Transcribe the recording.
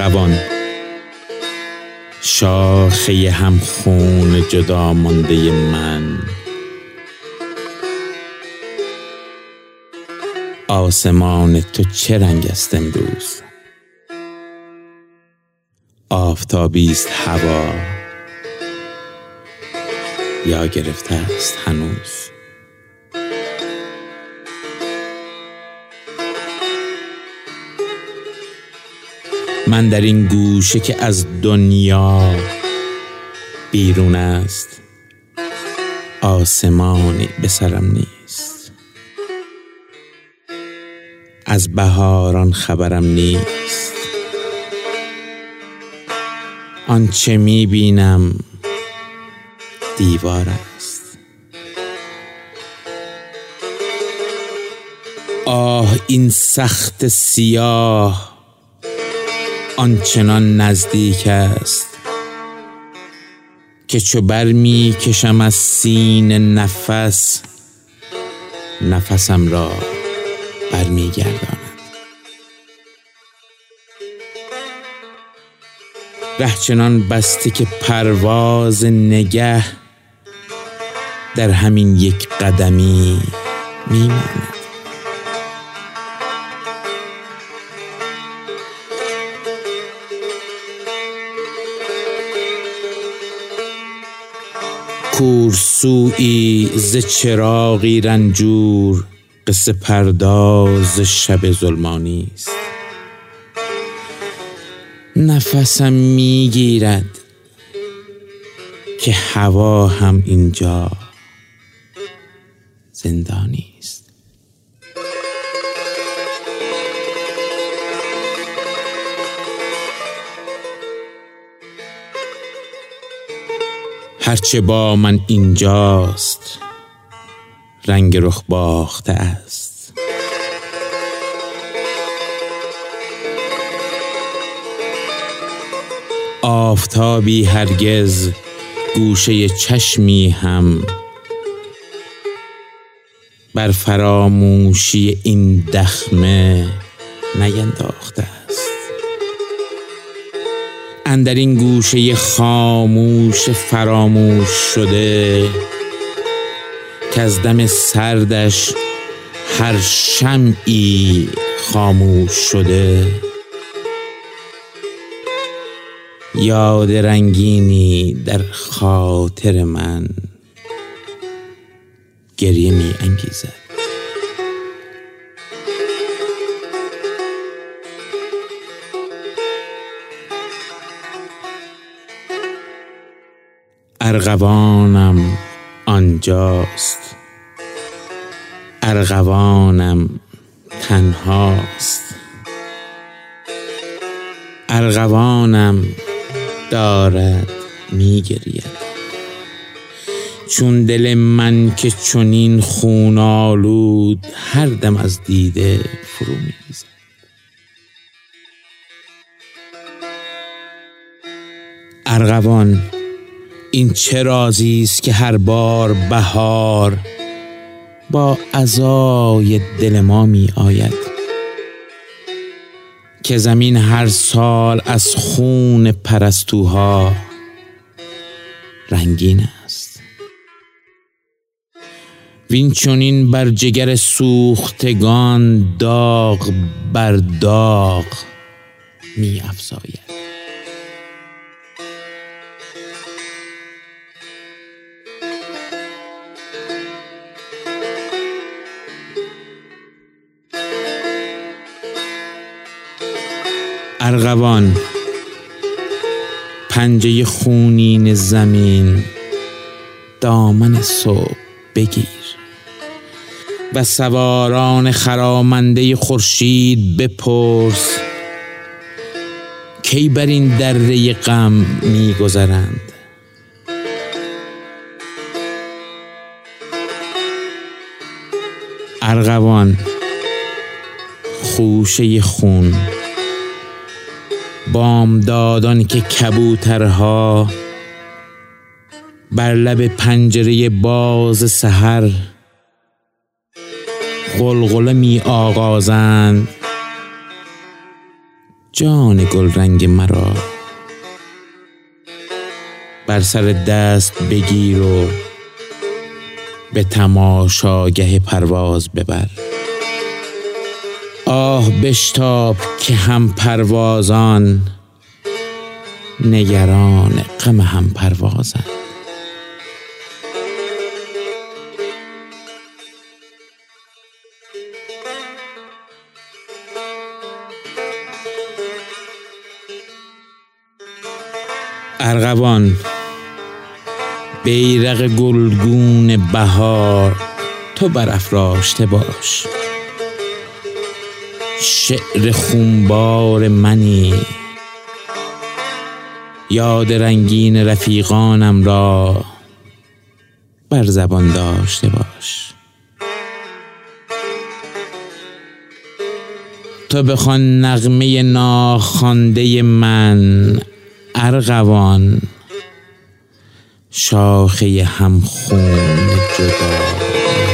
ارغوان، شاخه هم خون جدا مانده من، آسمان تو چه رنگ است امروز؟ آفتابی است هوا یا گرفته است هنوز؟ من در این گوشه که از دنیا بیرون است، آسمانی به سرم نیست، از بهاران خبرم نیست، آنچه میبینم دیوار است. آه این سخت سیاه آنچنان نزدیک است که چو برمی کشم از سینه نفسم را برمی گرداند. ره چنان بسته که پرواز نگه در همین یک قدمی میماند. کورسویی ز چراغی رنجور، قصه پرداز شب ظلمانی است. نفسم میگیرد که هوا هم اینجا زندانی است. هرچه با من اینجاست رنگ رخ باخته است. آفتابی هرگز گوشه چشمی هم بر فراموشی این دخمه نینداخته است. اندر این گوشه خاموش فراموش شده که از دم سردش هر شمعی خاموش شده، یاد رنگینی در خاطر من گریه می انگیزد. ارغوانم آنجاست، ارغوانم تنهاست، ارغوانم دارد میگرید، چون دل من که چنین خون آلود هر دم از دیده فرو میریزد. ارغوان این چه رازی است که هر بار بهار با عزای دل ما می آید، که زمین هر سال از خون پرستوها رنگین است. وین چنین بر جگر سوختگان داغ بر داغ می افزاید. ارغوان پنجه خونین زمین دامن صبح بگیر و سواران خرامنده خورشید بپرس کی بر این دره غم می‌گذرند. ارغوان خوشه خون، بامدادان که کبوترها بر لب پنجره باز سحر غلغله می آغازند، جان گلرنگ مرا بر سر دست بگیر و به تماشاگه پرواز ببر. آه بشتاب که هم پروازان نگران غم هم پروازند. ارغوان بیرق گلگون بهار تو برافراشته باش. شعر خونبار منی یاد رنگین رفیقانم را بر زبان داشته باش. تو بخوان نغمه ناخوانده من ارغوان، شاخه همخون جدا